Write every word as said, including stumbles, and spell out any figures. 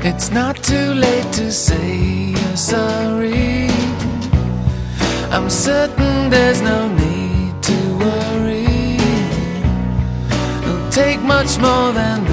It's not too late to say you're sorry. I'm certain there's no need to worry. It'll take much more than